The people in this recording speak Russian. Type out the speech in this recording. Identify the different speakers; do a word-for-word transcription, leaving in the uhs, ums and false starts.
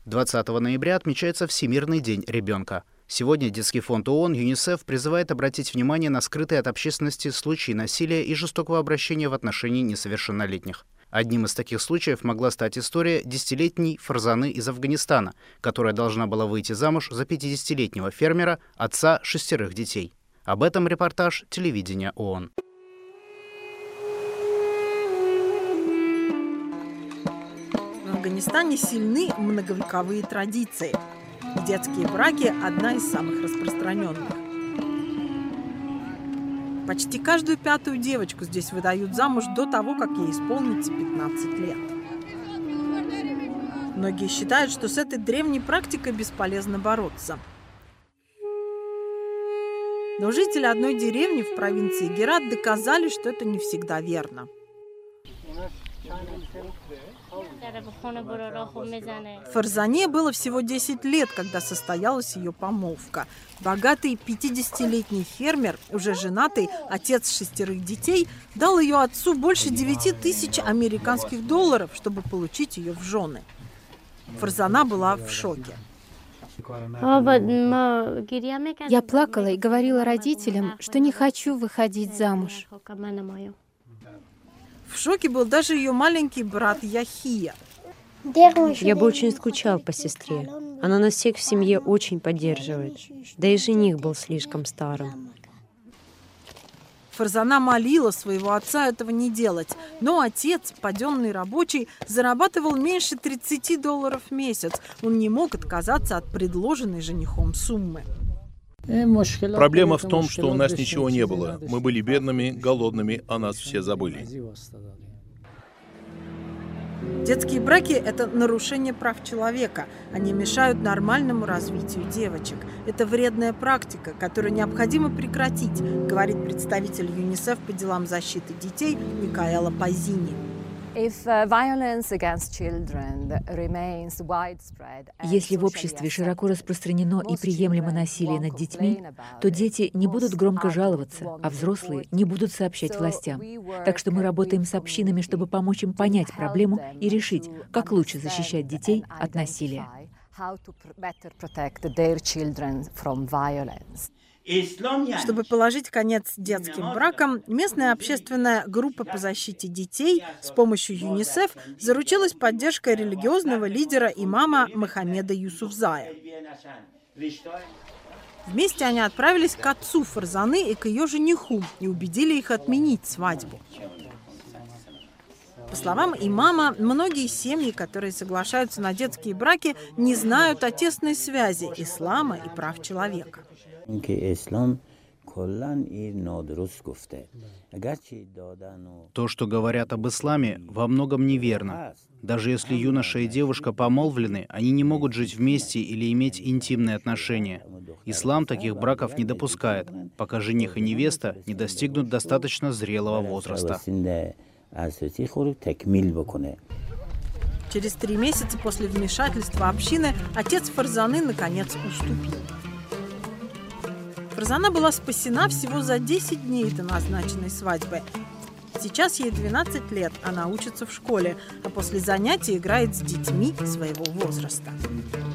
Speaker 1: двадцатого ноября отмечается Всемирный день ребенка. Сегодня детский фонд ООН ЮНИСЕФ призывает обратить внимание на скрытые от общественности случаи насилия и жестокого обращения в отношении несовершеннолетних. Одним из таких случаев могла стать история десятилетней Фарзаны из Афганистана, которая должна была выйти замуж за пятидесятилетнего фермера, отца шестерых детей. Об этом репортаж телевидения ООН.
Speaker 2: В Афганистане сильны многовековые традиции. И детские браки – одна из самых распространенных. Почти каждую пятую девочку здесь выдают замуж до того, как ей исполнится пятнадцать лет. Многие считают, что с этой древней практикой бесполезно бороться. Но жители одной деревни в провинции Герат доказали, что это не всегда верно. Фарзане было всего десять лет, когда состоялась ее помолвка. Богатый пятидесятилетний фермер, уже женатый, отец шестерых детей, дал ее отцу больше девяти тысяч американских долларов, чтобы получить ее в жены. Фарзана была в шоке.
Speaker 3: Я плакала и говорила родителям, что не хочу выходить замуж.
Speaker 2: В шоке был даже ее маленький брат Яхия.
Speaker 4: Я бы очень скучал по сестре. Она нас всех в семье очень поддерживает. Да и жених был слишком старым.
Speaker 2: Фарзана молила своего отца этого не делать, но отец, паденный рабочий, зарабатывал меньше тридцати долларов в месяц. Он не мог отказаться от предложенной женихом суммы.
Speaker 5: Проблема в том, что у нас ничего не было. Мы были бедными, голодными, а нас все забыли.
Speaker 2: Детские браки – это нарушение прав человека. Они мешают нормальному развитию девочек. Это вредная практика, которую необходимо прекратить, говорит представитель ЮНИСЕФ по делам защиты детей Микаэла Пазини.
Speaker 6: Если
Speaker 7: в обществе широко распространено и приемлемо насилие над детьми, то дети не будут громко жаловаться, а взрослые не будут сообщать властям. Так что мы работаем с общинами, чтобы помочь им понять проблему и решить, как лучше защищать детей от насилия.
Speaker 2: Чтобы положить конец детским бракам, местная общественная группа по защите детей с помощью ЮНИСЕФ заручилась поддержкой религиозного лидера имама Мохаммеда Юсуфзая. Вместе они отправились к отцу Фарзаны и к ее жениху и убедили их отменить свадьбу. По словам имама, многие семьи, которые соглашаются на детские браки, не знают о тесной связи ислама и прав человека.
Speaker 1: То, что говорят об исламе, во многом неверно. Даже если юноша и девушка помолвлены, они не могут жить вместе или иметь интимные отношения. Ислам таких браков не допускает, пока жених и невеста не достигнут достаточно зрелого возраста.
Speaker 2: Через три месяца после вмешательства общины отец Фарзаны наконец уступил. Фарзана была спасена всего за десять дней до назначенной свадьбы. Сейчас ей двенадцать лет, она учится в школе, а после занятий играет с детьми своего возраста.